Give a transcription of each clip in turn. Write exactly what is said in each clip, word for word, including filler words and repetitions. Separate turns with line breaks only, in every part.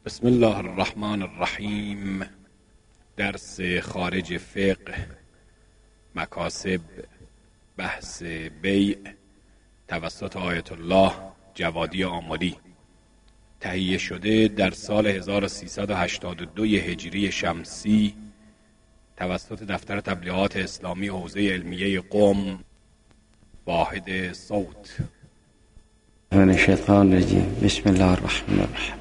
بسم الله الرحمن الرحیم. درس خارج فقه، مکاسب، بحث بیع توسط آیت الله جوادی آملی، تهیه شده در سال هزار و سیصد و هشتاد و دو هجری شمسی توسط دفتر تبلیغات اسلامی حوزه علمیه قم، واحد صوت.
من الشیطان الرجیم. بسم الله الرحمن الرحیم.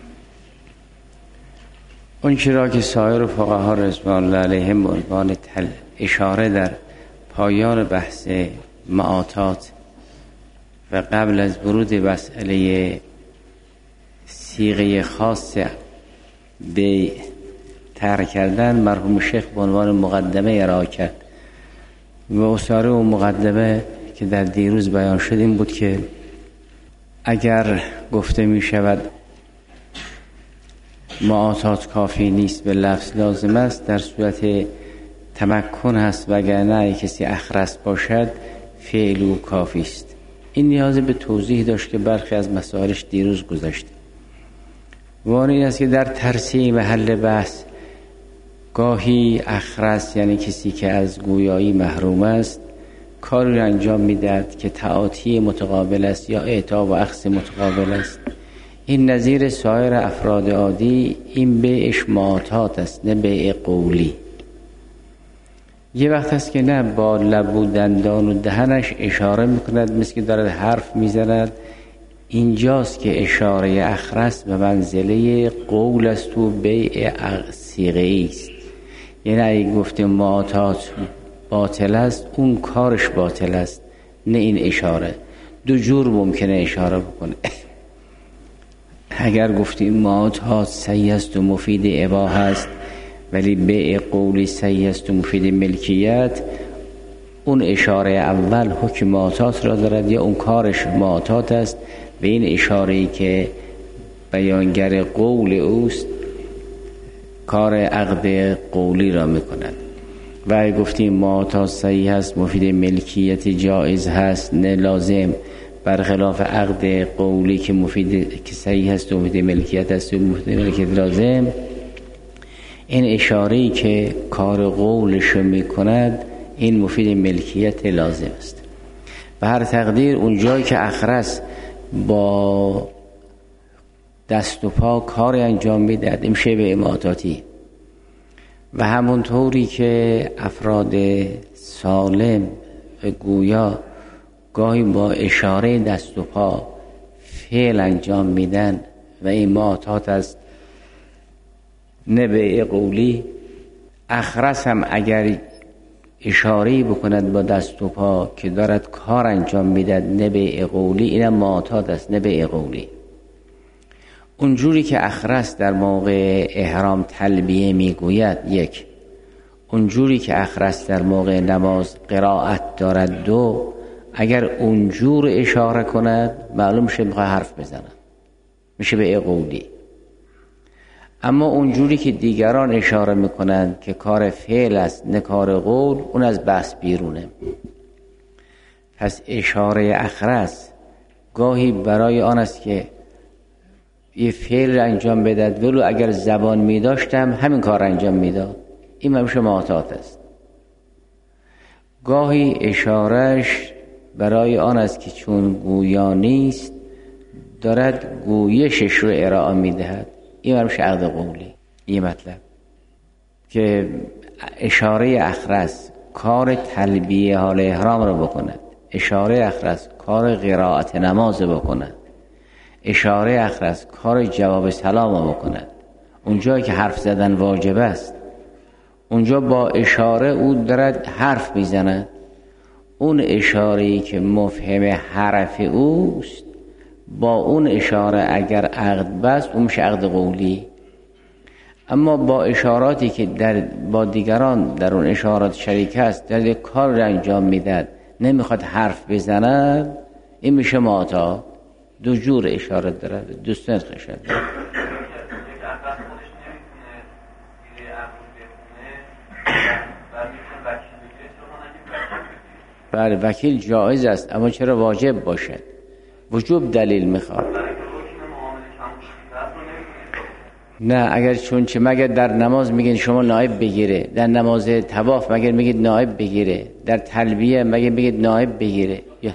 اون چرا که سایر فقها رضوان الله علیهم به عنوان اشاره در پایان بحث معاطات و قبل از ورود مسئله صیغه خاص به طرح کردن، مرحوم شیخ به عنوان مقدمه ارائه کرد و اصاره و مقدمه که در دیروز بیان شد این بود که اگر گفته می شود معاطات کافی نیست به لفظ لازم است، در صورت تمکن هست، وگرنه کسی اخرس باشد فعل او کافی است. این نیاز به توضیح داشت که برخی از مسائلش دیروز گذشته. وانه این است که در ترسیم محل بحث گاهی اخرس، یعنی کسی که از گویایی محروم است، کاری را انجام میدهد که تعاطی متقابل است یا اعطا و اخذ متقابل است. این نظیر سایر افراد عادی، این بیعش معاطات است، نه بیع قولی. یه وقت هست که نه با لب و دندان و دهنش اشاره میکند، مثل که دارد حرف میزند. اینجاست که اشاره اخرس به منزله قول است و بیع صیغه‌ای است. یعنی اگه گفتیم معاطات باطل است، اون کارش باطل است، نه این اشاره. دو جور ممکنه اشاره بکنه. اگر گفتیم معاطات صحیح است و مفید اباحه است، ولی بیع قولی صحیح است و مفید ملکیت، اون اشاره اول حکم معاطات را دارد یا اون کارش معاطات است و این اشاره‌ای که بیانگر قول اوست کار عقد قولی را میکند. و اگر گفتیم معاطات صحیح است، مفید ملکیت جایز هست، نه لازم، برخلاف عقد قولی که مفید که صحیح هست و مفید ملکیت است و مفید ملکیت لازم، این اشاره‌ای که کار قولش میکند این مفید ملکیت لازم است. به هر تقدیر اون جایی که اخرس با دست و پا کار انجام میدهد این میشه به معاطاتی. و همونطوری که افراد سالم و گویا گاهی با اشاره دست و پا فعل انجام میدن و این معاطات است، نه بیع قولی. اخرس هم اگر اشاره‌ای بکند با دست و پا که دارد کار انجام میدهد، نه بیع قولی، اینم معاطات است، نه بیع قولی. اونجوری که اخرس در موقع احرام تلبیه میگوید، یک. اونجوری که اخرس در موقع نماز قرائت دارد، دو. اگر اونجور اشاره کند معلوم شه میخواد حرف بزنه، میشه به قولی. اما اونجوری که دیگران اشاره میکنند که کار فعل است نه کار قول، اون از بحث بیرونه. پس اشاره اخرس گاهی برای آن است که یه فعل انجام بدهد، ولو اگر زبان میداشتم همین کار انجام میداد، این میشه معاطات است. گاهی اشارهش برای آن است که چون گویا نیست دارد گویشش رو ارائه میدهد، این میشه عقد قولی. یه مطلب که اشاره اخرس کار تلبیه حال احرام رو بکند، اشاره اخرس کار قرائت نماز بکند، اشاره اخرس کار جواب سلام رو بکند، اونجایی که حرف زدن واجب است اونجا با اشاره او دارد حرف میزند. اون اشاره‌ای که مفهم حرف اوست با اون اشاره اگر عقد بست اون میشه عقد قولی. اما با اشاراتی که در با دیگران در اون اشارات شریک است، در یک کار را انجام میدهد نمیخواد حرف بزند، این میشه معاطات. دو جور اشاره دارد، دو سنت اشاره دارد. بله وکیل جایز است، اما چرا واجب باشد؟ وجوب دلیل میخواد. نه اگر چون چه مگر در نماز میگین شما نائب بگیره، در نماز طواف مگر میگید نائب بگیره، در تلبیه مگر میگید نائب بگیره، یا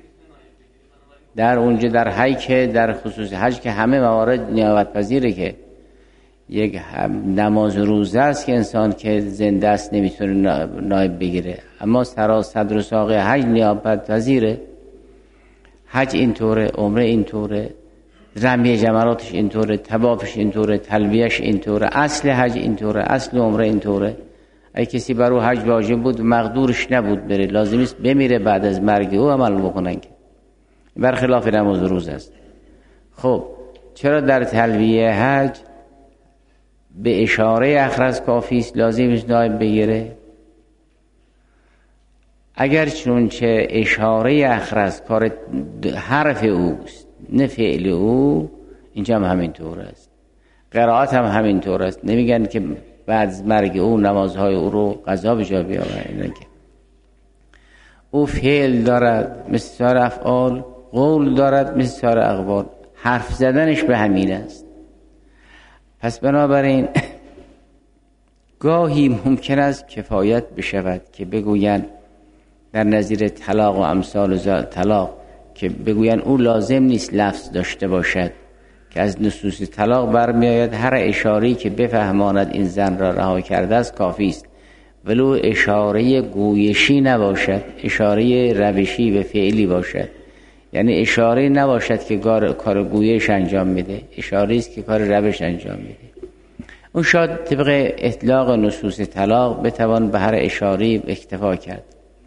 در اونجا در حج که در خصوص حج که همه موارد نیابت پذیره که یک نماز روزه است که انسان که زنده است نمیتونه نائب بگیره، اما سرا صدر و ساق حج نیابت پذیره. حج اینطوره، عمره اینطوره، رمی جمراتش اینطوره، طوافش اینطوره، تلبیهش اینطوره، اصل حج اینطوره، اصل عمره اینطوره. اگه کسی برای حج واجب بود مقدورش نبود بره، لازم است بمیره بعد از مرگ او عمل بکنن که برخلاف نماز روز است. خب چرا در تلبیه حج به اشاره اخرس کافی است، لازم است نائب بگیره؟ اگر چونچه اشاره اخرس کار حرف اوست نه فعل او، اینجا هم همینطور است، قرائت هم همینطور است. نمیگن که بعد از مرگ او نمازهای او رو قضا به جا بیاورند، که او فعل دارد مثل سایر افعال، قول دارد مثل سایر اقوال، حرف زدنش به همین است. پس بنابراین گاهی ممکن است کفایت بشود که بگویند در نظیر طلاق و امثال طلاق که بگویند او لازم نیست لفظ داشته باشد، که از نصوص طلاق برمیآید هر اشاره‌ای که بفهماند این زن را رها کرده است کافی است، ولو اشاره گویشی نباشد، اشاره روشی و فعلی باشد. یعنی اشاره نباشد که کار گویش انجام میده، اشاره است که کار روش انجام میده. اون شاید طبق اطلاق نصوص طلاق بتوان به هر اشاره اکتفا کرد.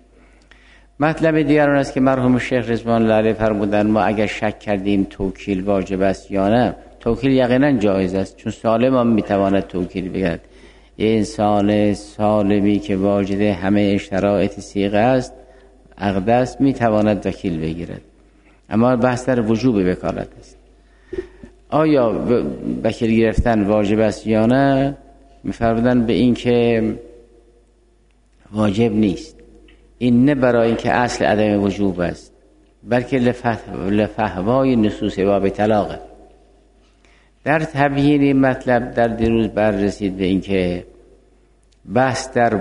مطلب دیگر اون است که مرحوم شیخ رضوان الله علیه فرمودن ما اگر شک کردیم توکیل واجب است یا نه، توکیل یقینا جایز است، چون سالم هم میتواند توکیل بگیرد. یه انسان سالمی که واجد همه شرایط صیغه است، عقد است، میتواند وکیل بگیرد. اما بحث در وجوب وکالت است. آیا وکیل گرفتن واجب است یا نه؟ میفرمودن به این که واجب نیست. این نه برای اینکه اصل عدم وجوب است، بلکه لفهوای نصوص باب طلاق. در تبیین مطلب در دیروز بررسید به اینکه بحث در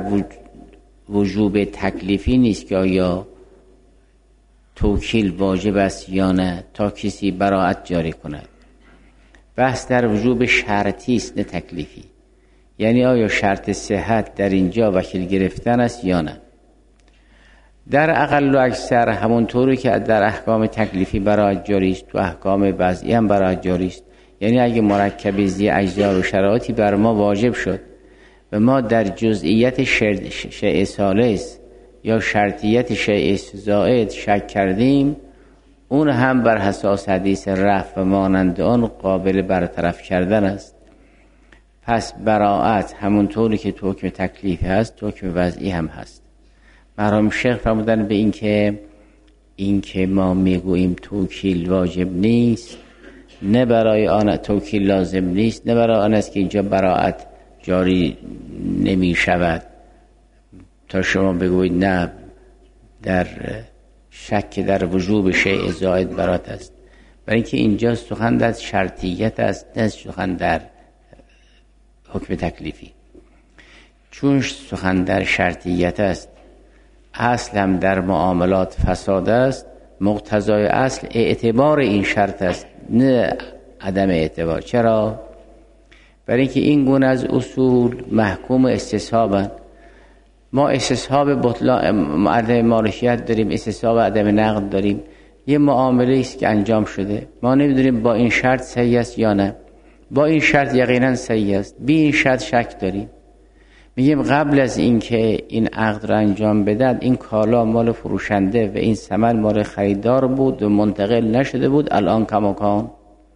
وجوب تکلیفی نیست که آیا توکیل واجب است یا نه تا کسی براءت جاری کند. بحث در وجوب شرطی است نه تکلیفی، یعنی آیا شرط صحت در اینجا وکیل گرفتن است یا نه. در اقل و اکثر همونطوری که در احکام تکلیفی براءت جاری است تو احکام وضعی هم براءت جاری است. یعنی اگه مرکب زی اجزا و شرایطی بر ما واجب شد و ما در جزئیات شیء ثالث یا شرطیت شیء زائد شک کردیم، اون هم بر اساس حدیث رفع و مانند آن قابل برطرف کردن است. پس براءت همونطوری که تو حکم تکلیفی هست تو حکم وضعی هم هست. مرحوم شیخ فرمودن به این که این که ما میگوییم توکیل واجب نیست، نه برای آن توکیل لازم نیست، نه برای آن است که اینجا براءت جاری نمی شود تا شما بگویید نه در شک در وجوب شیء زائد براءت است. برای اینکه اینجا سخن در شرطیت است نه سخن در حکم تکلیفی. چون سخن در شرطیت است، اصل هم در معاملات فساد است، مقتضای اصل اعتبار این شرط است نه عدم اعتبار. چرا؟ برای اینکه این گونه از اصول محکوم استصحابند. ما استصحاب بطلان عدم مالکیت داریم، استصحاب عدم نقد داریم. یه معامله است که انجام شده، ما نمیدونیم با این شرط صحیح است یا نه. با این شرط یقینا صحیح است، بی این شرط شک داریم. میگیم قبل از اینکه این عقد را انجام بدن این کالا مال فروشنده و این ثمن مال خریدار بود و منتقل نشده بود، الان کماکان.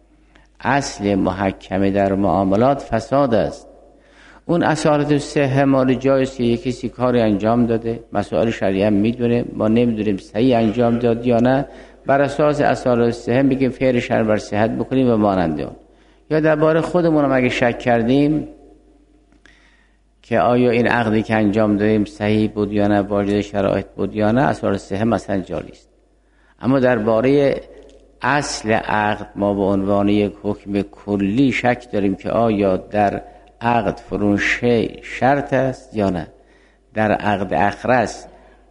اصل محکمه در معاملات فساد است. اون اصالت صحه مال جایز که یک کسی کاری انجام داده، مسائل شریعه میدونه، ما نمیدونیم صحیح انجام داد یا نه، بر اساس اصالت صحه میگیم فعل شرع بر صحت بکنیم و مانند اون. یا درباره خودمون هم اگه شک کردیم که آیا این عقدی که انجام دادیم صحیح بود یا نه، واجد شرایط بود یا نه، اصالت صحه مثلا جاری است. اما درباره اصل عقد ما به عنوان یک حکم کلی شک داریم که آیا در عقد فروشه شرط است یا نه، در عقد اخرس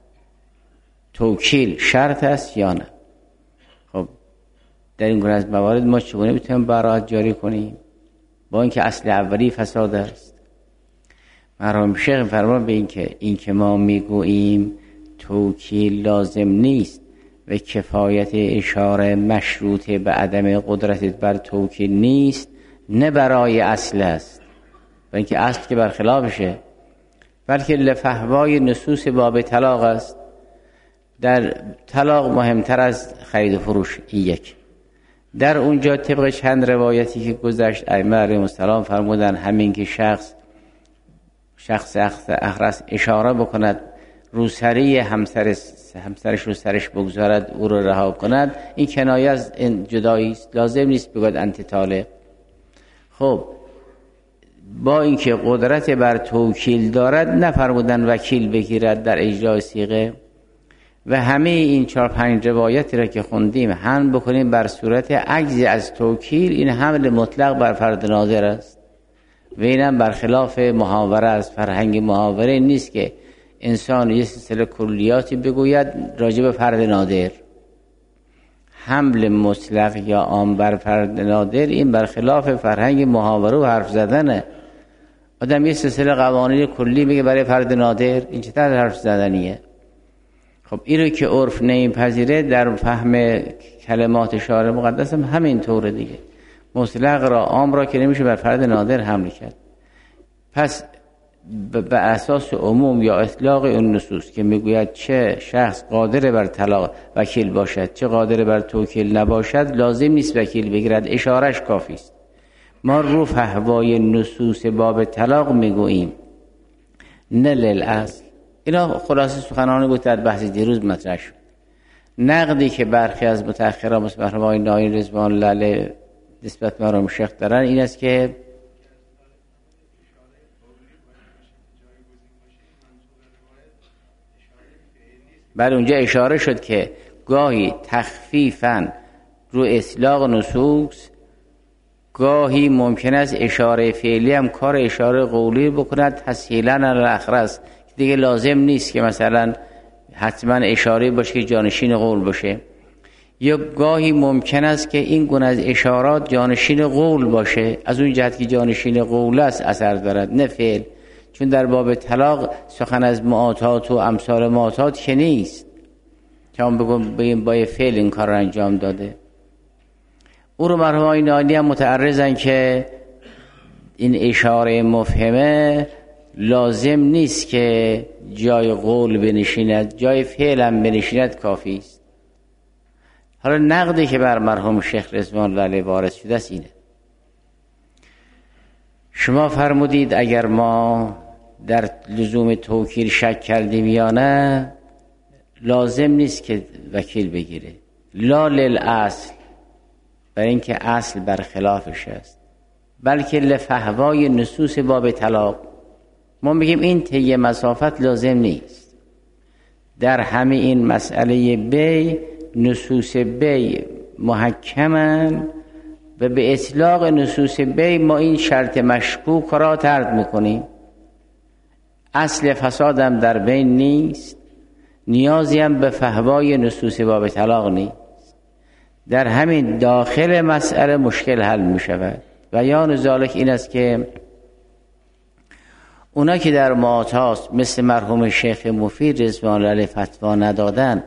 توکیل شرط است یا نه. خب در این گونه از موارد ما چگونه میتونیم براءت جاری کنیم با اینکه اصل اولی فساد است؟ مرحوم شیخ فرمان به این که این که ما میگوییم توکیل لازم نیست و کفایت اشاره مشروط به عدم قدرت بر توکیل نیست، نه برای اصل است، و اینکه اصل که برخلافشه، بلکه لفهوای نصوص باب طلاق است. در طلاق مهمتر از خرید و فروش این یک. در اونجا طبق چند روایتی که گذشت ائمه علیهم السلام فرمودن همین که شخص شخص اخرس اشاره بکند روسری همسر همسرش رو سرش بگذارد او رو رها کند، این کنایه از جدایی است، لازم نیست بگوید انت طالق. خب با اینکه قدرت بر توکیل دارد نفرمودن وکیل بگیرد در اجرای صیغه، و همه این چهار پنج روایتی را که خوندیم هم بکنیم بر صورت عجز از توکیل، این حمل مطلق بر فرد نادر است و اینم برخلاف محاوره است. فرهنگ محاوره نیست که انسان یه سلسله کلیاتی بگوید راجع به فرد نادر. حمل مطلق یا عام بر فرد نادر این برخلاف فرهنگ محاوره و حرف زدنه. آدم یه سلسله قوانین کلی میگه برای فرد نادر، این چطور حرف زدنیه؟ خب این رو که عرف نمیپذیره در فهم کلمات شارع مقدس هم همین طوره دیگه. مطلق را عام را که نمیشه بر فرد نادر حمل کرد. پس به اساس عموم یا اطلاق اون نصوص که میگوید چه شخص قادر بر طلاق وکیل باشد چه قادر بر توکیل نباشد، لازم نیست وکیل بگیرد، اشارش کافی است. ما رو فهوای نصوص باب طلاق میگوییم نه للاصل. اینا خلاصه سخنانی بود در بحث دیروز مطرح شد. نقدی که برخی از متأخران مثل مرحوم آقای ناین رضوان الله علیه نسبت به مرحوم شیخ دارن این است که بر اونجا اشاره شد که گاهی تخفیفاً رو اطلاق نصوص، گاهی ممکن است اشاره فعلی هم کار اشاره قولی بکند تسهیلاً علی الاخرس، دیگه لازم نیست که مثلا حتما اشاره باشه که جانشین قول باشه. یا گاهی ممکن است که این گونه از اشارات جانشین قول باشه، از اون جهت که جانشین قول است اثر دارد نه فعل، چون در باب طلاق سخن از معاطات و امثال معاطات که نیست که هم بگم با فعل این کار را انجام داده. او رو مرحوم آقای ناینی هم متعرضن که این اشاره مفهمه لازم نیست که جای قول بنشیند، جای فعل هم بنشیند کافی است. حالا نقدی که بر مرحوم شیخ رضوان الله علیه وارد شده است اینه. شما فرمودید اگر ما در لزوم توکیل شک کردیم یا نه لازم نیست که وکیل بگیره، لا للاصل، برای اینکه اصل برخلافش است، بلکه لفهوای نصوص باب طلاق. ما میگیم این طی مسافت لازم نیست. در همه این مسئله بی نصوص بی محکمن و به اطلاق نصوص بی ما این شرط مشکوک را طرد میکنیم. اصل فسادم در بین نیست، نیازی هم به فهوای نصوص باب طلاق نیست. در همین داخل مسئله مشکل حل میشود. بیان ذالک این است که اونا که در معاطات مثل مرحوم شیخ مفید رضوان الله علیه فتوا ندادن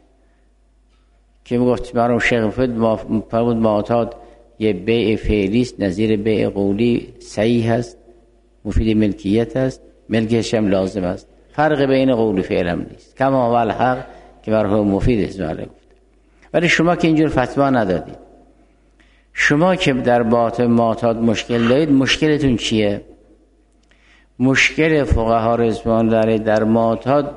که میگفت مرحوم شیخ مفید فرمود معاطات یه بیع فعلی است نظیر بیع قولی صحیح است، مفید ملکیت است، ملکش هم لازم است، فرق بین قول و فعل هم نیست، کما هو الحق که مرحوم مفید رضوان الله گفت. ولی شما که اینجور فتوا ندادید، شما که در باب معاطات مشکل دارید، مشکلتون چیه؟ مشکل فقها رضوان الله علیه در معاطات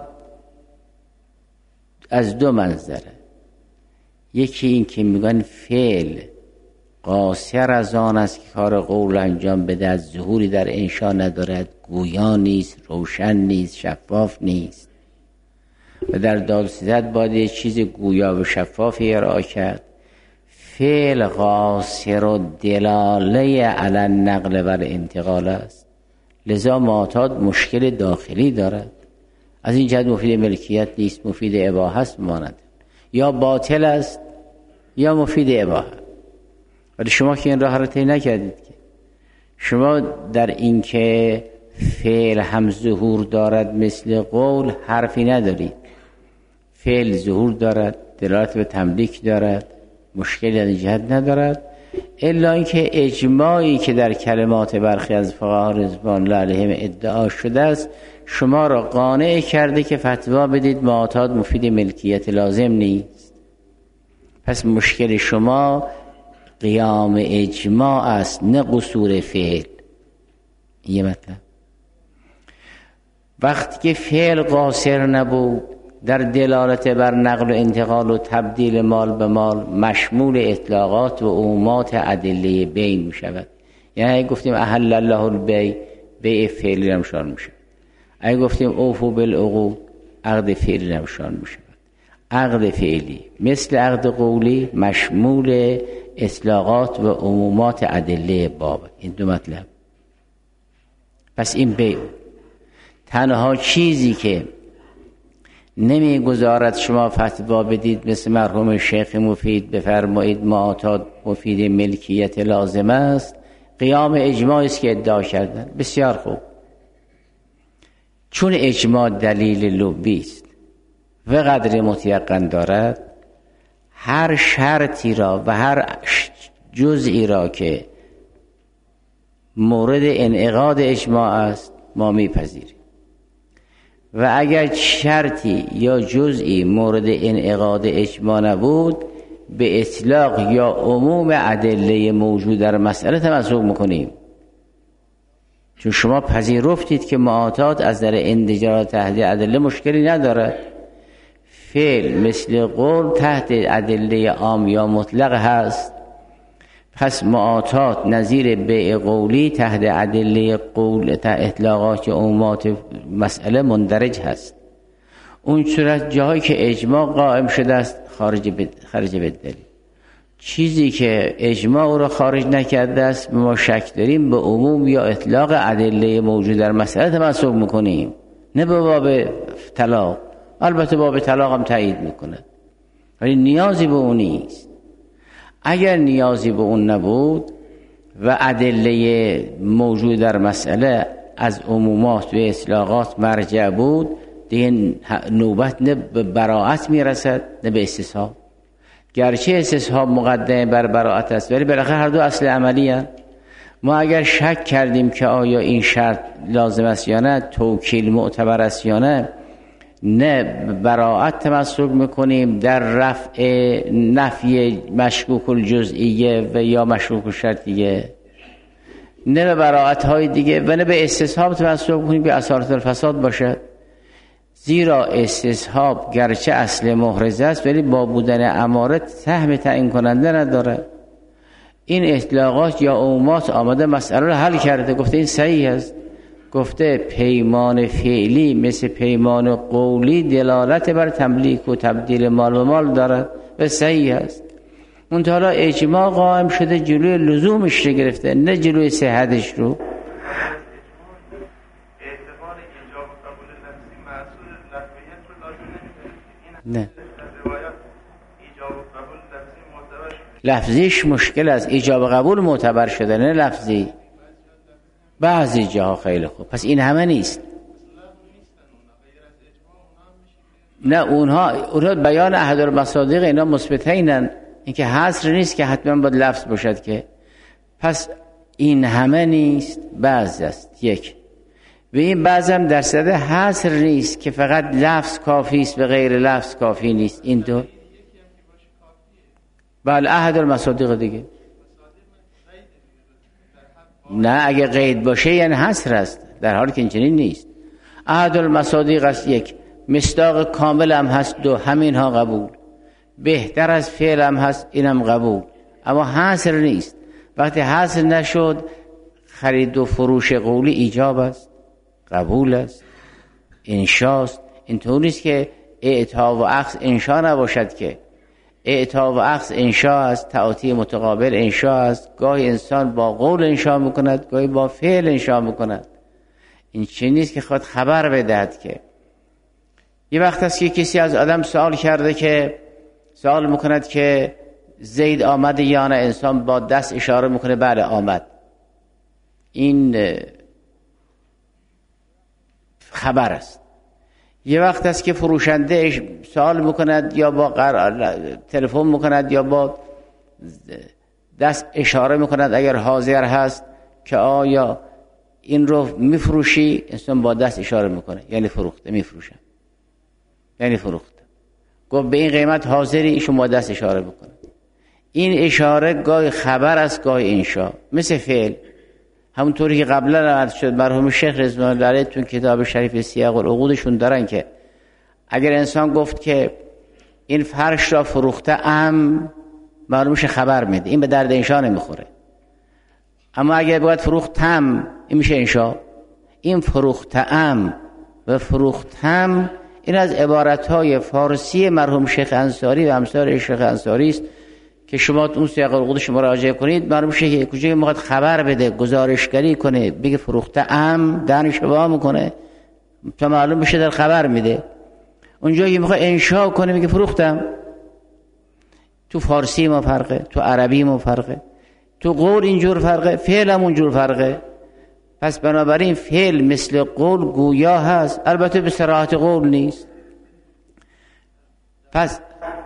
از دو منظره. یکی این که میگن فعل قاصر از آن است که کار قول انجام بده، از ظهوری در انشا ندارد، گویا نیست، روشن نیست، شفاف نیست و در دادستد باید یه چیز گویا و شفافی ارائه کرد. فعل قاصر و دلاله علی النقل و الانتقال است، لذا معتاد مشکل داخلی دارد. از این جهت مفید ملکیت نیست، مفید اباحه است. ماند یا باطل است یا مفید اباحه. ولی شما که این راه را طی نکردید که شما در این که فعل هم ظهور دارد مثل قول حرفی ندارید. فعل ظهور دارد، دلالت به تملیک دارد، مشکلی از این جهت ندارد، الا اینکه اجماعی که در کلمات برخی از فقها رضوان الله علیهم ادعا شده است شما را قانع کرده که فتوا بدید معتاد مفید ملکیت لازم نیست. پس مشکل شما قیام اجماع است، نه قصور فعل. یه مطلب وقتی که فعل قاصر نبود در دلالت بر نقل و انتقال و تبدیل مال به مال مشمول اطلاقات و عمومات ادله بین می شود. یعنی اگه گفتیم احل الله البیع، بیع فعلی نمشان می شود. اگه گفتیم اوفو بالعقود، عقد فعلی نمشان می شود. عقد فعلی مثل عقد قولی مشمول اطلاقات و عمومات ادله باب. این دو مطلب. پس این بیع تنها چیزی که نمیگذارد شما فتوا بدید مثل مرحوم شیخ مفید بفرمایید معتاد مفید ملکیت لازم است، قیام اجماعی است که ادعا کردن. بسیار خوب، چون اجماع دلیل لبی است و قدر متیقن دارد، هر شرطی را و هر جزئی را که مورد انعقاد اجماع است ما میپذیریم و اگر شرطی یا جزئی مورد انعقاد اجماع نبود به اطلاق یا عموم ادله موجود در مسئله تمسک میکنیم. چون شما پذیرفتید که معتاد از در اندجار تحت ادله مشکلی ندارد. فعل مثل قول تحت ادله عام یا مطلق هست، پس معتاد نظیر بیع قولی تحت ادله قول تحت اطلاقات یا عمومات مسئله مندرج هست. اون صورت جایی که اجماع قائم شده است خارج به خارج به دلیل. چیزی که اجماع او را خارج نکرده است ما شک داریم به عموم یا اطلاق ادله موجود در مسئله تمسک میکنیم، نه به باب طلاق. البته باب طلاق هم تایید میکنه ولی نیازی به اون نیست. اگر نیازی به اون نبود و ادله موجود در مسئله از عمومات و اطلاقات مرجع بود دیگه نوبت نه به براءت میرسد نه به استصحاب. گرچه استصحاب مقدمه بر براءت است ولی بالاخره هر دو اصل عملی هست. ما اگر شک کردیم که آیا این شرط لازم است یا نه، توکیل معتبر است یا نه، نه براءت تمسک میکنیم در رفع نفی مشکوک الجزئیه و یا مشکوک الشرطیه، نه به براءت های دیگه و نه به استصحاب تمسک میکنیم که اثارت الفساد باشد. زیرا استصحاب گرچه اصل محرز است ولی با بودن اماره سهم تعیین کننده نداره. این اطلاقات یا عمومات آمده مسئله رو حل کرده، گفته این صحیح است. گفته پیمان فعلی مثل پیمان قولی دلالت بر تملیک و تبدیل مال و مال دارد و صحیح است. اون حالا اجماع قائم شده جلوی لزومش رو گرفته نه جلوی صحتش رو. نه لفظیش مشکل است، ایجاب قبول معتبر شده نه لفظی. بعضی جاها خیلی خوب. پس این همه نیست. نه اونها اونها بیان احد المصادیق اینا مثبتینن، اینکه حصر نیست که حتما باید لفظ باشد که. پس این همه نیست، بعضی است. یک و این بعضی هم درصد حصر نیست که فقط لفظ کافی است و غیر لفظ کافی نیست. این دو بله احد المصادیق دیگه. نه اگه قید باشه یعنی حصر است، در حالی که اینچنین نیست. احد المصادیق است یک، مصداق کامل هم هست دو، همین ها قبول، بهتر از فعل هم هست اینم قبول، اما حصر نیست. وقتی حصر نشد خرید و فروش قولی ایجاب است، قبول است، انشاست. اینطور نیست که اعطا و اخذ انشا نباشد که اعطا و اخذ انشا است، تعاطی متقابل انشا است. گاهی انسان با قول انشا میکند، گاهی با فعل انشا میکند. این چه نیست که خود خبر بدهد. که یه وقت است که کسی از آدم سوال کرده که سوال میکند که زید آمد یا نه، انسان با دست اشاره میکنه بله آمد. این خبر است. یه وقت است که فروشنده سوال میکند یا با تلفن میکند یا با دست اشاره میکند اگر حاضر هست که آیا این رو میفروشی، انسان با دست اشاره میکنه یعنی فروخته، میفروشم یعنی فروخته. گفت به این قیمت حاضری، ایشون با دست اشاره میکنه. این اشاره گاهی خبر است گاهی انشا، مثل فعل. همونطوری که قبلا عرض شد مرحوم شیخ رضوان الله علیه تو کتاب شریف سیاق العقودشون دارن که اگر انسان گفت که این فرش را فروخته ام، معلومش خبر میده، این به درد انشا نمیخوره. اما اگر بگوید فروختم، این میشه انشا. این فروختم و فروختم این از عبارتهای فارسی مرحوم شیخ انصاری و امثال شیخ انصاری است که شما اون سیاق العقودش مراجعه کنید. معلوم شه که کجای میخواد خبر بده، گزارشگری کنه، بگه فروخته ام، دانش وا میکنه تا معلوم بشه در خبر میده. اونجایی که میخواد انشا کنه میگه فروختم. تو فارسی ما فرقه، تو عربی ما فرقه، تو قول اینجور فرقه، فعل هم اونجور فرقه. پس بنابراین فعل مثل قول گویا هست، البته به صراحت قول نیست. پس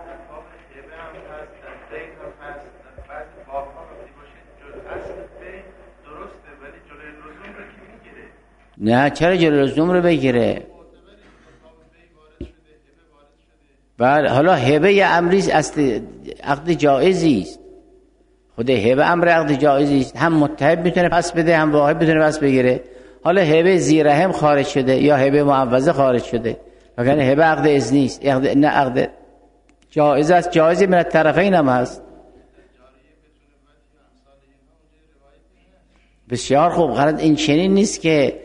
نه چرا جلوی لزوم رو بگیره؟ بله حالا هبه یه امری است، عقد جایزی است. خود هبه امر عقد جایزی است، هم متحب میتونه پس بده هم واهب میتونه پس بگیره. حالا هبه زیرهم خارج شده یا هبه معوضه خارج شده، وگرنه هبه عقد اذن نیست، نه عقد جایز است. جایزی من الطرفین هم هست. بسیار خوب. غلط این چنین نیست که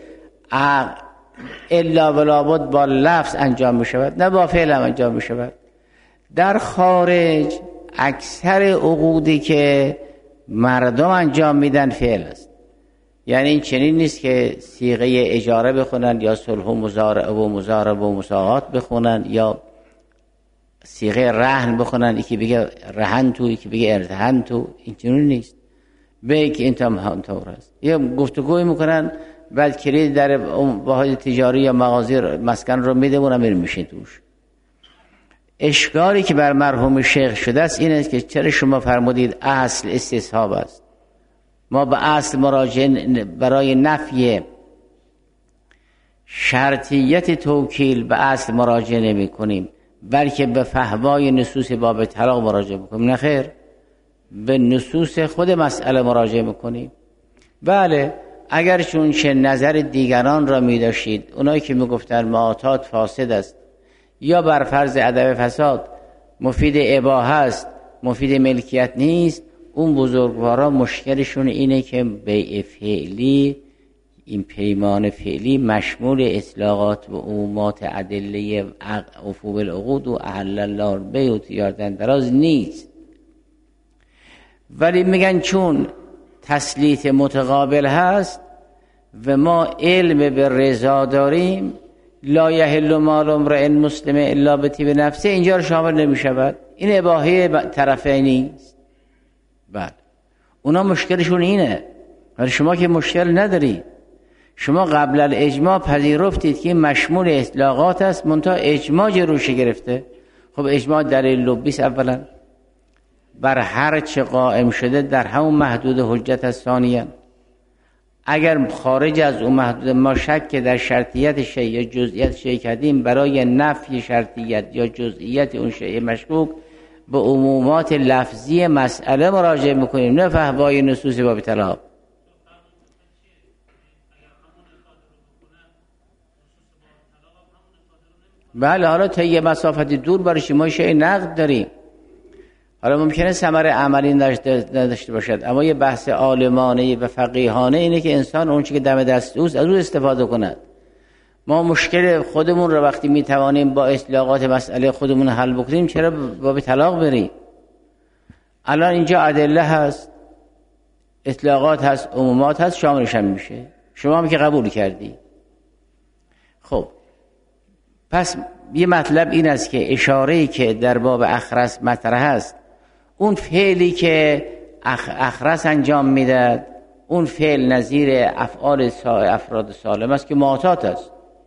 الا ولابد با لفظ انجام می شود، نه با فعل هم انجام می شود. در خارج اکثر عقودی که مردم انجام میدن فعل است. یعنی این چنین نیست که صیغه اجاره بخونن یا صلح و مزارعه و مزاربه و مساقات بخونن یا صیغه رهن بخونن، یکی بگه رهن تو یکی بگه ارتهن تو. این چنین نیست. به که این هم همطور است. یه گفتگوی میکنن بعد کلید در واحد تجاری یا مغازه مسکن رو میده اونم میره میشه توش. اشکالی که بر مرحوم شیخ شده است این است که چرا شما فرمودید اصل استصحاب است. ما به اصل مراجعه برای نفی شرطیت توکیل به اصل مراجعه نمی کنیم، بلکه به فحوای نصوص باب طلاق مراجعه میکنیم. نه خیر، به نصوص خود مسئله مراجعه میکنیم. بله اگر چون چه نظر دیگران را می داشتید، اونایی که می گفتن معاطات فاسد است یا بر فرض عدم فساد مفید اباحه است مفید ملکیت نیست، اون بزرگوارا مشکلشون اینه که بیع فعلی، این پیمان فعلی مشمول اطلاقات و عمومات ادله عفو بالعقود و احل الله البیع و تجارت اندراز نیست. ولی میگن چون تسلیط متقابل هست و ما علم به رضا داریم، لا یحل مال امرئ مسلم الا بطیب نفسه، اینجا رو شامل نمی شود. این اباحه طرفین نیست. بله اونا مشکلشون اینه، ولی شما که مشکل ندارید. شما قبل الاجماع پذیرفتید که مشمول اطلاقات است، منتها اجماع جروشه گرفته. خب اجماع دلیل لبیس اولا بر هر چه قائم شده در همون محدود حجت است. ثانیاً اگر خارج از اون محدود ما شک در شرطیت شیء یا جزئیت شیء کردیم، برای نفی شرطیت یا جزئیت اون شیء مشکوک به عمومات لفظی مسئله مراجعه میکنیم، نه فحوای نصوص باب طلاق. بله حالا تا یه مسافتی دور برای ما شیء نقد داریم، حالا ممکنه ثمره عملی نداشته باشد، اما یه بحث عالمانه و فقیهانه اینه که انسان اون چیزی که دم دست اوست از اون استفاده کند. ما مشکل خودمون رو وقتی میتوانیم با اطلاقات مسئله خودمون حل بکنیم، چرا باب طلاق بریم؟ الان اینجا ادله هست، اطلاقات هست، عمومات هست، شاملش هم میشه. شما هم که قبول کردی. خب پس یه مطلب این است که اشاره‌ای که در باب اخرس مطرح است، اون فعلی که اخ اخرس انجام میداد، اون فعل نظیر افعال سا... افراد سالم است که معتاد است.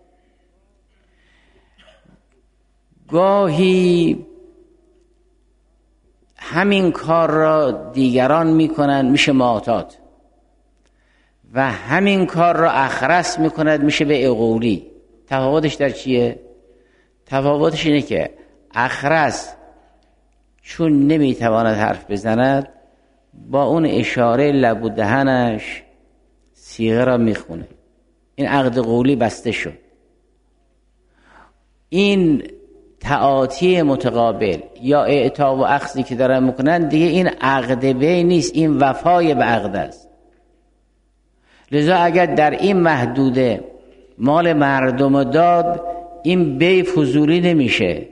گاهی همین کار را دیگران میکنند میشه معتاد، و همین کار را اخرس میکند میشه به قولی. تفاوتش در چیه؟ تفاوتش اینه که اخرس چون نمیتواند حرف بزند، با اون اشاره لب و دهنش صیغه را میخونه. این عقد قولی بسته شد. این تعاطی متقابل یا اعطا و اخذی که دارن میکنن دیگه این عقد بی نیست، این وفای به عقد است. لذا اگر در این محدوده مال مردم داد، این بی فضولی نمیشه،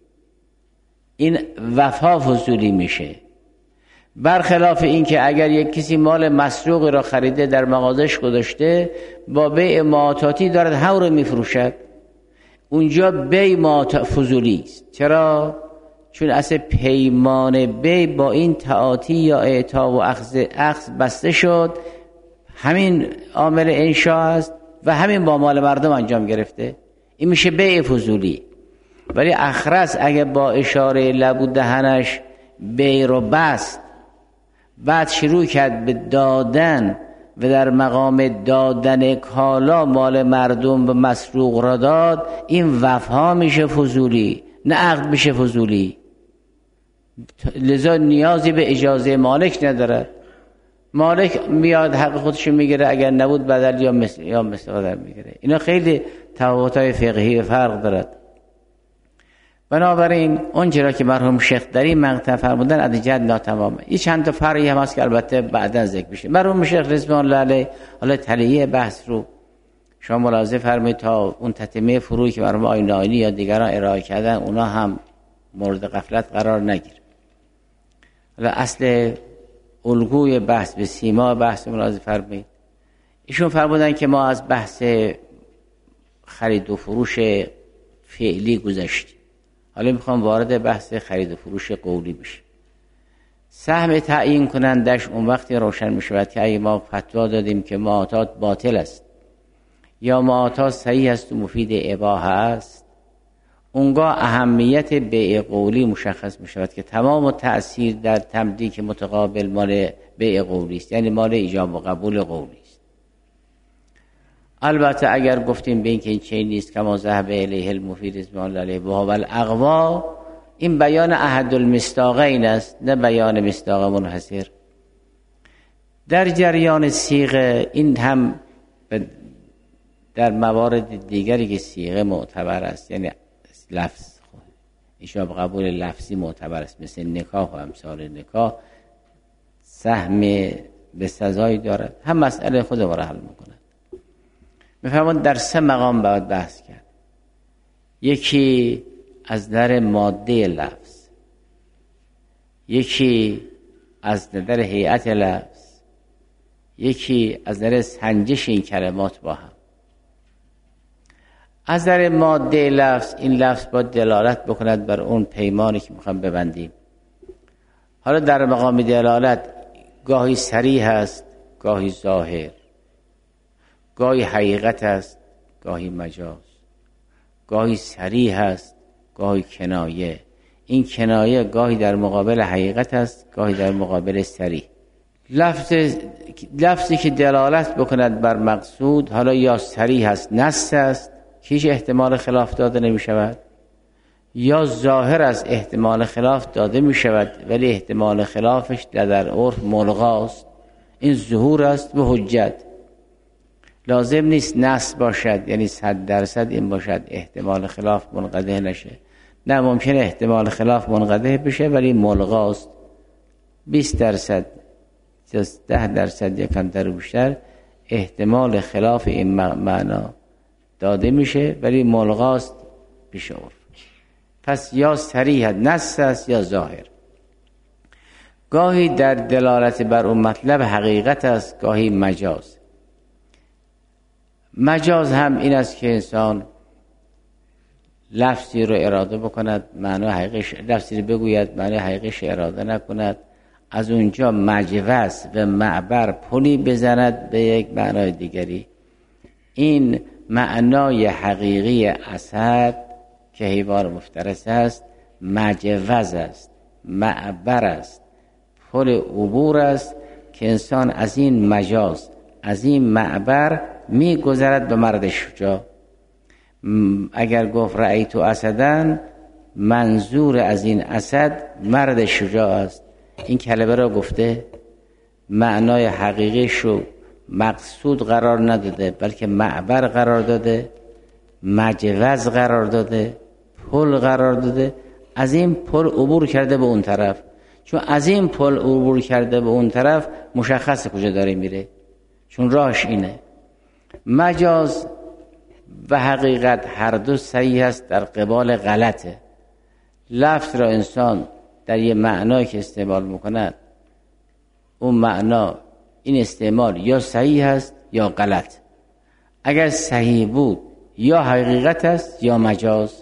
این وفا فضولی میشه. برخلاف این که اگر یک کسی مال مسروق را خریده در مغازش گذاشته، با بیع معاطاتی دارد هم رو میفروشد، اونجا بی معاطات فضولی است. چرا؟ چون اصل پیمان بی با این تعاطی یا اعطا و اخذ اخذ بسته شد، همین عامل انشاء است و همین با مال مردم انجام گرفته، این میشه بیع فضولی. ولی اخرس اگه با اشاره لب و دهنش بیع رو بست، بعد شروع کرد به دادن و در مقام دادن کالا مال مردم و مسروق را داد، این وفا میشه فضولی، نه عقد میشه فضولی. لذا نیازی به اجازه مالک ندارد. مالک میاد حق خودشو میگیره، اگر نبود بدل یا مثل یا مثل قدر میگیره. اینا خیلی تفاوت‌های فقهی فرق دارد. بنابراین اون چرا که مرحوم شیخ در این مقطع فرمودن از جهت ناتمامه. این چند تا فرقی هم هست که البته بعداً ذکر میشه. مرحوم شیخ رضوان الله علیه حالا تلیه بحث رو شما ملاحظه فرمایید تا اون تتمه فروعی که مرحوم آیین آینی یا دیگران ارائه کردن اونا هم مورد غفلت قرار نگیره. حالا اصل الگوی بحث به سیما بحث ملاحظه فرمایید. ایشون فرمودن که ما از بحث خرید و فروش فعلی گذشتیم، حالا میخوام وارد بحث خرید و فروش قولی بشیم. سهم تعیین کنندش اون وقتی روشن میشود که اگه ما فتوا دادیم که معاطات باطل است یا معاطات صحیح است و مفید اباحه است، اونگاه اهمیت بیع قولی مشخص میشود که تمام و تأثیر در تملیک متقابل مال بیع قولی است، یعنی مال ایجاب و قبول قولی است. البته اگر گفتیم به این که این چه نیست که ما ذهب الیه المفید رضوان الله علیه و هو الاقوا، این بیان احد المصداقین است، نه بیان مصداق منحصر. در جریان صیغه این هم در موارد دیگری که صیغه معتبر است، یعنی لفظ ایجاب قبول لفظی معتبر است، مثل نکاح و امثال نکاح سهم به سزایی دارد، هم مسئله خود را حل میکنه. میفهمون در سه مقام باید بحث کرد. یکی از نظر ماده لفظ، یکی از نظر هیئت لفظ، یکی از نظر سنجش این کلمات با هم. از نظر ماده لفظ، این لفظ باید دلالت بکند بر اون پیمانی که میخوام ببندیم. حالا در مقام دلالت گاهی صریح است، گاهی ظاهر، گاهی حقیقت است، گاهی مجاز، گاهی صریح است، گاهی کنایه. این کنایه گاهی در مقابل حقیقت است، گاهی در مقابل صریح. لفظ لفظی که دلالت بکند بر مقصود، حالا یا صریح است، نص است که هیچ احتمال خلاف داده نمی شود، یا ظاهر است، احتمال خلاف داده می شود ولی احتمال خلافش در, در عرف ملغاست. این ظهور است به حجت. لازم نیست نص باشد یعنی صد درصد این باشد احتمال خلاف منقطع نشه، نه ممکنه احتمال خلاف منقطع بشه ولی ملغاست. بیست درصد یا ده درصد یا کمتر و بیشتر احتمال خلاف این معنا داده میشه ولی ملغاست پیش عرف. پس یا صریح نص است یا ظاهر. گاهی در دلالت بر اون مطلب حقیقت است، گاهی مجاز. مجاز هم این است که انسان لفظی رو اراده بکند معنی حقیقیش، لفظی رو بگوید معنی حقیقیش اراده نکند، از اونجا مجوز و معبر پلی بزند به یک معنای دیگری. این معنای حقیقی اسد که حیوان مفترس است مجوز است، معبر است، پل عبور است که انسان از این مجاز، از این معبر می گذرد به مرد شجاع. اگر گفت رأیت اسدن، منظور از این اسد مرد شجاع است. این کلمه را گفته، معنای حقیقی شو مقصود قرار نداده، بلکه معبر قرار داده، مجوز قرار داده، پل قرار داده. از این پل عبور کرده به اون طرف، چون از این پل عبور کرده به اون طرف مشخص کجا داره میره، چون راهش اینه. مجاز و حقیقت هر دو صحیح است در قبال غلطه. لفظ را انسان در یه معنایی که استعمال میکند، اون معنا، این استعمال یا صحیح است یا غلط. اگر صحیح بود یا حقیقت است یا مجاز.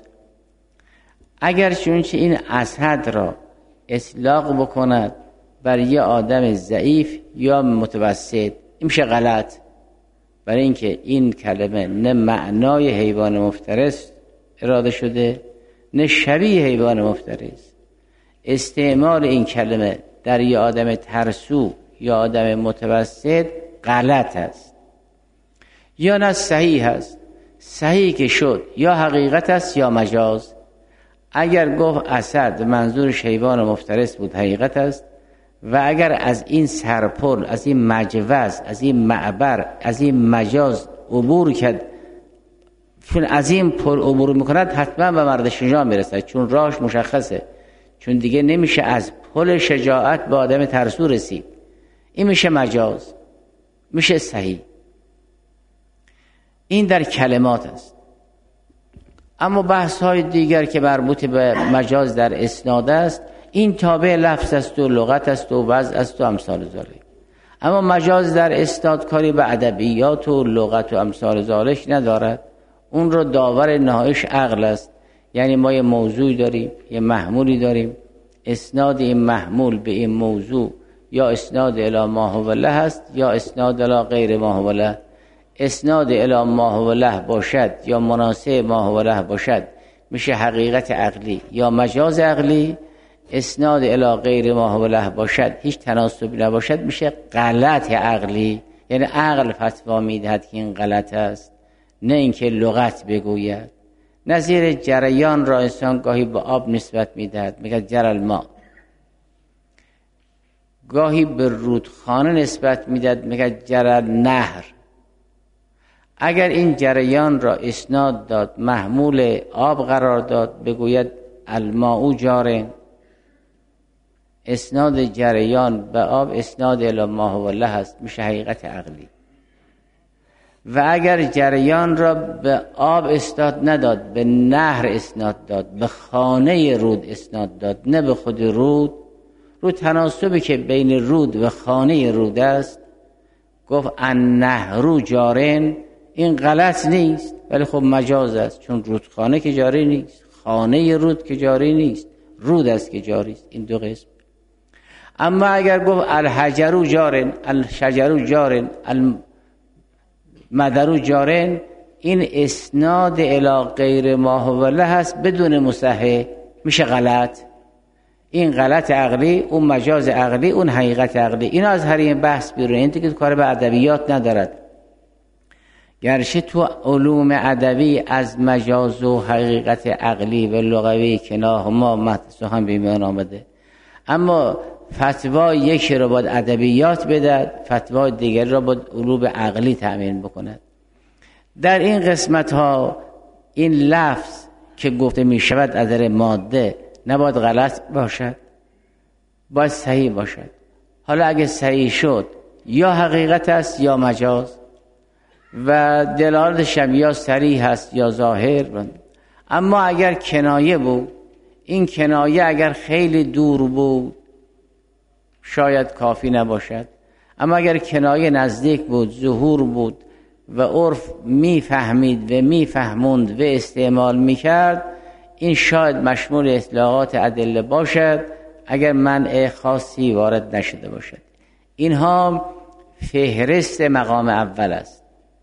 اگر چونچه این اسد را اطلاق بکند بر یه آدم ضعیف یا متوسط، این میشه غلط، برای اینکه این کلمه نه معنای حیوان مفترس اراده شده نه شبیه حیوان مفترس. استعمال این کلمه در یه آدم ترسو یا آدم متوسط غلط است. یا نه صحیح است. صحیح که شد یا حقیقت است یا مجاز. اگر گفت اسد منظورش حیوان مفترس بود حقیقت است، و اگر از این سرپل، از این مجوز، از این معبر، از این مجاز عبور کرد، چون از این پل عبور میکند حتما به مرد شجاع میرسد، چون راهش مشخصه، چون دیگه نمیشه از پل شجاعت به آدم ترسو رسید. این میشه مجاز، میشه صحیح. این در کلمات است. اما بحث های دیگر که مربوط به مجاز در اسناد است، این تابع لفظ است و لغت است و وضع است و امثال ذالک. اما مجاز در اسناد کاری به ادبیات و لغت و امثال ذالک ندارد. اون رو داور نهاییش عقل است. یعنی ما یه موضوعی داریم، یه محمولی داریم، اسناد این محمول به این موضوع یا اسناد الی ما هو له است یا اسناد الی غیر ما هو له. اسناد الی ما هو له باشد یا مناسب ما هو له باشد میشه حقیقت عقلی یا مجاز عقلی. اسناد الی غیر ما هو له باشد، هیچ تناسبی نباشد، میشه غلط عقلی. یعنی عقل فتوا میدهد که این غلط است، نه اینکه لغت بگوید. نظیر جریان را انسان گاهی به آب نسبت میدهد، میگه جری الماء. گاهی به رودخانه نسبت میدهد، میگه جری النهر. اگر این جریان را اسناد داد، محمول آب قرار داد، بگوید الماء جارن. اسناد جریان به آب اسناد الی ما هو له است، میشه حقیقت عقلی. و اگر جریان را به آب اسناد نداد، به نهر اسناد داد، به خانه رود اسناد داد، نه به خود رود، رو تناسبی که بین رود و خانه رود است، گفت النهر جارن. این غلط نیست، ولی خب مجاز است، چون رودخانه که جاری نیست، خانه رود که جاری نیست، رود است که جاری است. این دو قسم. اما اگر گفت الحجر جارن، الشجر جارن، المدر جارن، این اسناد الی غیر ما هو له است بدون مصحح، میشه غلط. این غلط عقلی، اون مجاز عقلی، اون حقیقت عقلی. اینا از هر این بحث بیرون، این دیگه کار به ادبیات ندارد. گرچه تو علوم ادبی از مجاز و حقیقت عقلی و لغوی کناهما متن هم بیمیان آمده، اما فتوا یکی را باید ادبیات بدهد، فتوا دیگر را باید علوم عقلی تأمین بکند. در این قسمت ها این لفظ که گفته می شود از نظر ماده نباید غلط باشد، باید صحیح باشد. حالا اگه صحیح شد یا حقیقت است یا مجاز، و دلالتش هم یا صریح هست یا ظاهر. اما اگر کنایه بود، این کنایه اگر خیلی دور بود، شاید کافی نباشد. اما اگر کنایه نزدیک بود، ظهور بود و عرف میفهمید و میفهموند و استعمال میکرد، این شاید مشمول اطلاقات ادله باشد اگر منع خاصی وارد نشده باشد. اینها فهرست مقام اول است.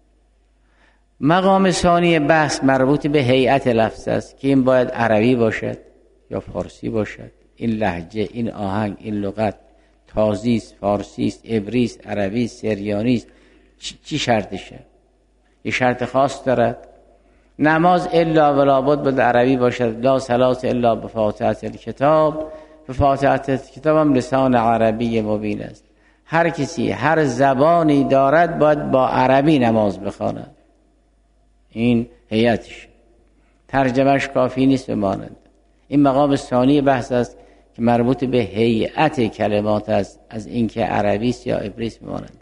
مقام ثانی بحث مربوط به هیئت لفظ است که این باید عربی باشد یا فارسی باشد. این لهجه، این آهنگ، این لغت تازیست، فارسیست، عبریست، عربیست، سریانیست، چی شرطشه؟ یه شرط خاص دارد. نماز الا ولا بد باید عربی باشد. لا صلاة الا بفاتحة الکتاب. بفاتحة الکتاب هم لسان عربی مبین است. هر کسی هر زبانی دارد باید با عربی نماز بخواند. این هیئتش، ترجمهش کافی نیست بماند. این مقام ثانی بحث است که مربوط به هیئت کلمات است، از اینکه عربی است یا عبریست بماند.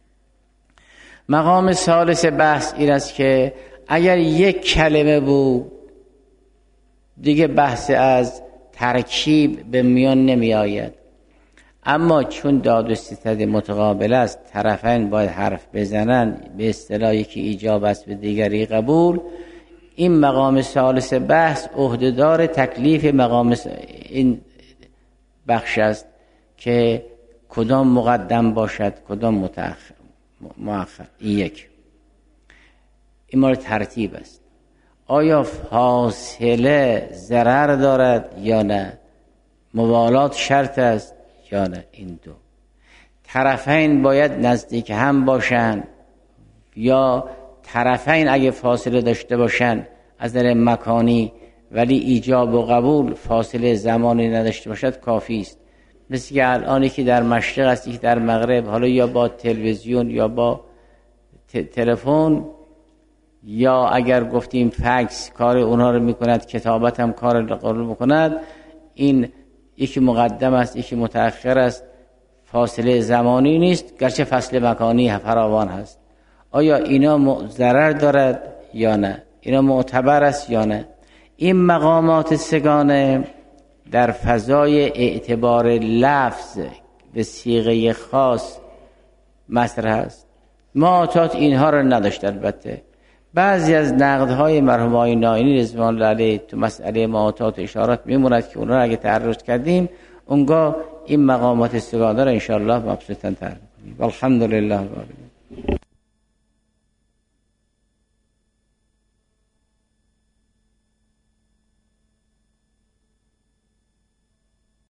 مقام ثالث بحث این است که اگر یک کلمه بود دیگه بحث از ترکیب به میان نمی آید. اما چون داد و ستد متقابل است، طرفین باید حرف بزنن، به اصطلاحی که ایجاب است به دیگری قبول. این مقام ثالث بحث عهدهدار تکلیف مقام س... این بخش است که کدام مقدم باشد کدام متأخر مؤخر. این یک این مورد ترتیب است. آیا فاصله ضرر دارد یا نه؟ موالات شرط است یا نه؟ این دو. طرفین باید نزدیک هم باشند یا طرفین اگه فاصله داشته باشند از نظر مکانی ولی ایجاب و قبول فاصله زمانی نداشته باشد کافی است. مثل که الان که در مشرق است که در مغرب، حالا یا با تلویزیون یا با تلفن یا اگر گفتیم فکس کار اونها رو میکند، کتابت هم کار رو میکند. این یکی مقدم است یکی متأخر است، فاصله زمانی نیست گرچه فاصله مکانی فراوان هست. آیا اینا ضرر دارد یا نه؟ اینا معتبر است یا نه؟ این مقامات سگانه در فضای اعتبار لفظ به صیغه خاص مطرح است. معاطات اینها رو نداشت. البته بعضی از نقدهای مرحوم آقای نائینی رضوان الله علیه تو مسئله معاطات اشارات میموند که اونها رو اگه تعرض کردیم اونگاه این مقامات سگانه رو انشاءالله مبسوطاً تعریف کنیم. والحمدلله.